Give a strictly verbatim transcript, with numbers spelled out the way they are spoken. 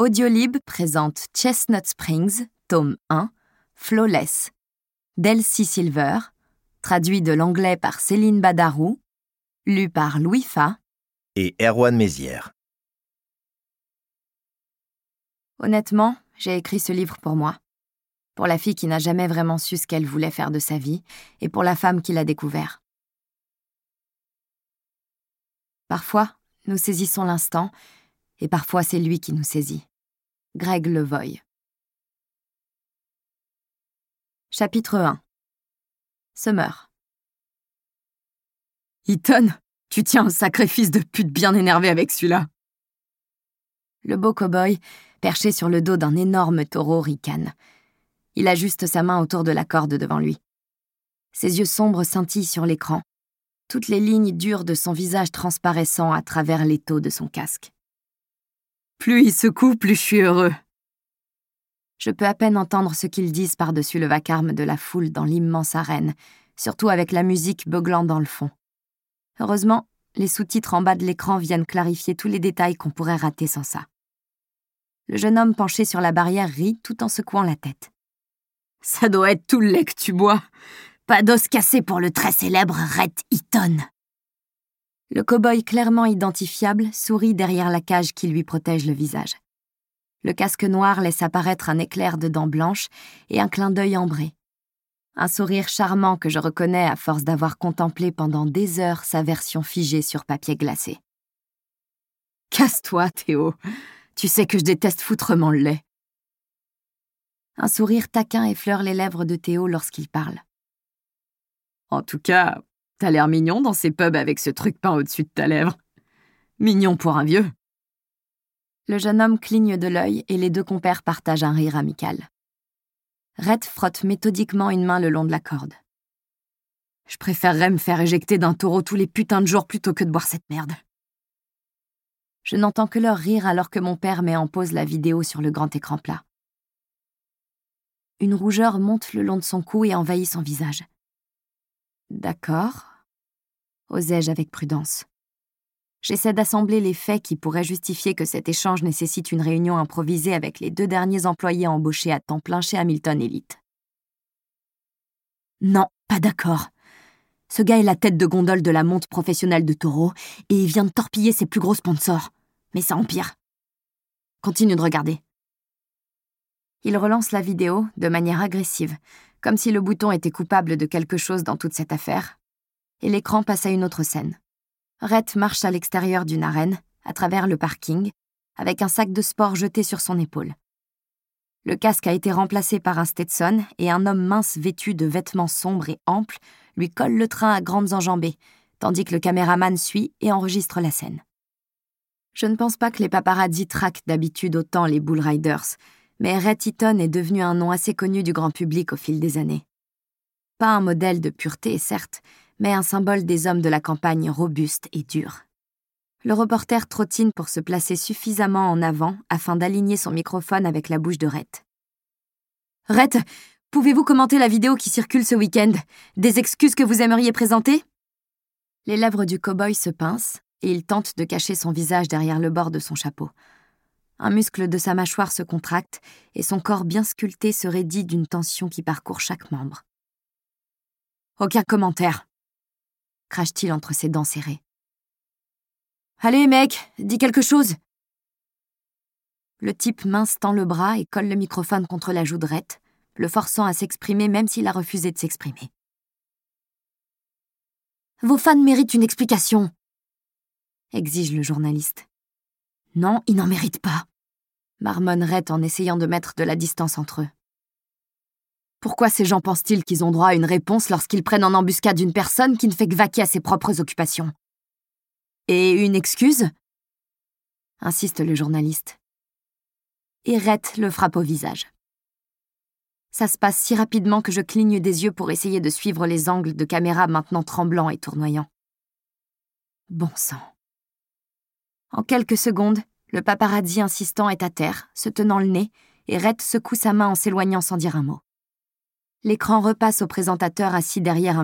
Audiolib présente Chestnut Springs, tome un, Flawless, d'Elsie Silver, traduit de l'anglais par Céline Badarou, lu par Louis Fa et Erwan Mézières. Honnêtement, j'ai écrit ce livre pour moi. Pour la fille qui n'a jamais vraiment su ce qu'elle voulait faire de sa vie, et pour la femme qui l'a découvert. Parfois, nous saisissons l'instant, et parfois c'est lui qui nous saisit. Greg Levoy. Chapitre un. Summer. Ethan, tu tiens un sacrifice de pute bien énervé avec celui-là. Le beau cow-boy, perché sur le dos d'un énorme taureau, ricane. Il ajuste sa main autour de la corde devant lui. Ses yeux sombres scintillent sur l'écran. Toutes les lignes dures de son visage transparaissant à travers l'étau de son casque. Plus il secoue, plus je suis heureux. Je peux à peine entendre ce qu'ils disent par-dessus le vacarme de la foule dans l'immense arène, surtout avec la musique beuglant dans le fond. Heureusement, les sous-titres en bas de l'écran viennent clarifier tous les détails qu'on pourrait rater sans ça. Le jeune homme penché sur la barrière rit tout en secouant la tête. Ça doit être tout le lait que tu bois. Pas d'os cassé pour le très célèbre Rhett Eaton. Le cow-boy clairement identifiable sourit derrière la cage qui lui protège le visage. Le casque noir laisse apparaître un éclair de dents blanches et un clin d'œil ambré. Un sourire charmant que je reconnais à force d'avoir contemplé pendant des heures sa version figée sur papier glacé. Casse-toi, Théo. Tu sais que je déteste foutrement le lait. Un sourire taquin effleure les lèvres de Théo lorsqu'il parle. En tout cas, t'as l'air mignon dans ces pubs avec ce truc peint au-dessus de ta lèvre. Mignon pour un vieux. Le jeune homme cligne de l'œil et les deux compères partagent un rire amical. Rhett frotte méthodiquement une main le long de la corde. Je préférerais me faire éjecter d'un taureau tous les putains de jours plutôt que de boire cette merde. Je n'entends que leur rire alors que mon père met en pause la vidéo sur le grand écran plat. Une rougeur monte le long de son cou et envahit son visage. D'accord, osai-je avec prudence. J'essaie d'assembler les faits qui pourraient justifier que cet échange nécessite une réunion improvisée avec les deux derniers employés embauchés à temps plein chez Hamilton Elite. Non, pas d'accord. Ce gars est la tête de gondole de la monte professionnelle de taureaux et il vient de torpiller ses plus gros sponsors. Mais ça empire. Continue de regarder. Il relance la vidéo de manière agressive, comme si le bouton était coupable de quelque chose dans toute cette affaire, et l'écran passe à une autre scène. Rhett marche à l'extérieur d'une arène, à travers le parking, avec un sac de sport jeté sur son épaule. Le casque a été remplacé par un Stetson et un homme mince vêtu de vêtements sombres et amples lui colle le train à grandes enjambées, tandis que le caméraman suit et enregistre la scène. Je ne pense pas que les paparazzis traquent d'habitude autant les Bull Riders, mais Rhett Eaton est devenu un nom assez connu du grand public au fil des années. Pas un modèle de pureté, certes, mais un symbole des hommes de la campagne robustes et durs. Le reporter trottine pour se placer suffisamment en avant afin d'aligner son microphone avec la bouche de Rhett. « Rhett, pouvez-vous commenter la vidéo qui circule ce week-end? Des excuses que vous aimeriez présenter ?» Les lèvres du cow-boy se pincent et il tente de cacher son visage derrière le bord de son chapeau. Un muscle de sa mâchoire se contracte et son corps bien sculpté se raidit d'une tension qui parcourt chaque membre. « Aucun commentaire !» crache-t-il entre ses dents serrées. « Allez, mec, dis quelque chose !» Le type mince tend le bras et colle le microphone contre la joue de Rhett, le forçant à s'exprimer même s'il a refusé de s'exprimer. « Vos fans méritent une explication !» exige le journaliste. « Non, ils n'en méritent pas !» marmonne Rhett en essayant de mettre de la distance entre eux. Pourquoi ces gens pensent-ils qu'ils ont droit à une réponse lorsqu'ils prennent en embuscade une personne qui ne fait que vaquer à ses propres occupations? Et une excuse? Insiste le journaliste. Et Rhett le frappe au visage. Ça se passe si rapidement que je cligne des yeux pour essayer de suivre les angles de caméra maintenant tremblants et tournoyants. Bon sang. En quelques secondes, le paparazzi insistant est à terre, se tenant le nez, et Rhett secoue sa main en s'éloignant sans dire un mot. L'écran repasse au présentateur assis derrière un